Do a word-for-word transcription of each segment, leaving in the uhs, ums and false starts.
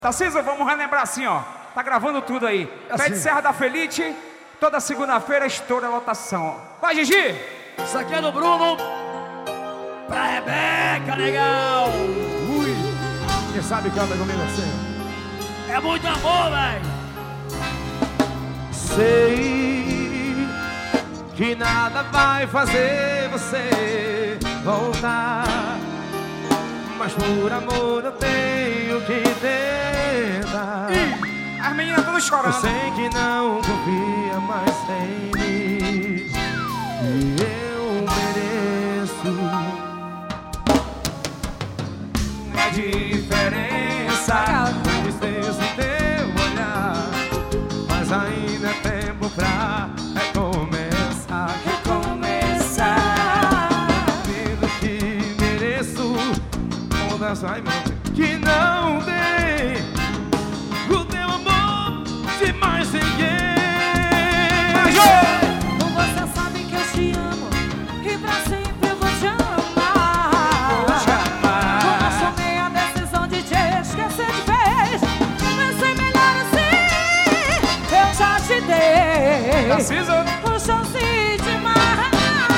Tarcísio, vamos relembrar assim, ó. Tá gravando tudo aí. Assim. Pé de Serra da Felite, toda segunda-feira estoura a lotação. Vai, Gigi! Isso aqui é do Bruno pra Rebeca, legal! Ui! Quem sabe canta comigo assim? É muito amor, velho! Sei que nada vai fazer você voltar, mas por amor eu tenho que tentar. Ih, as meninas todas chorando. Eu sei que não confia mais em mim, e eu mereço. É diferença, Tristeza em teu olhar, mas ainda é tempo pra recomeçar. recomeçar. Sabendo que mereço todas as mãos que não tem o teu amor de mais ninguém. Você sabe que eu te amo e pra sempre eu vou te amar. Vou te amar. Quando eu tomei a decisão de te esquecer de vez, pensei melhor assim, eu já te dei Tarcísio! um chance de mais.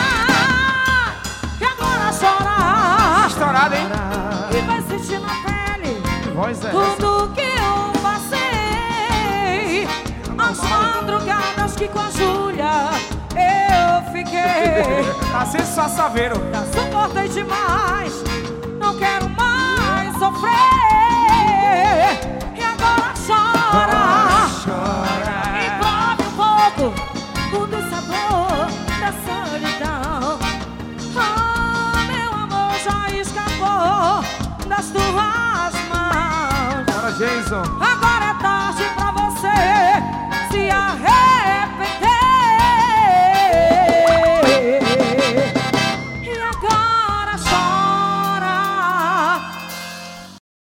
E agora chora Estourado, hein? e vai sentir na pele Voz é tudo que eu passei. As madrugadas que com a Júlia eu fiquei. Tarcísio só saveiro. Já suportei demais, não quero mais sofrer. E agora chora, chora. e prove um pouco o do sabor da solidão. Ah, meu amor já escapou das tuas mãos. Bora, Jason. Agora é tarde pra você se arrepender. E agora chora.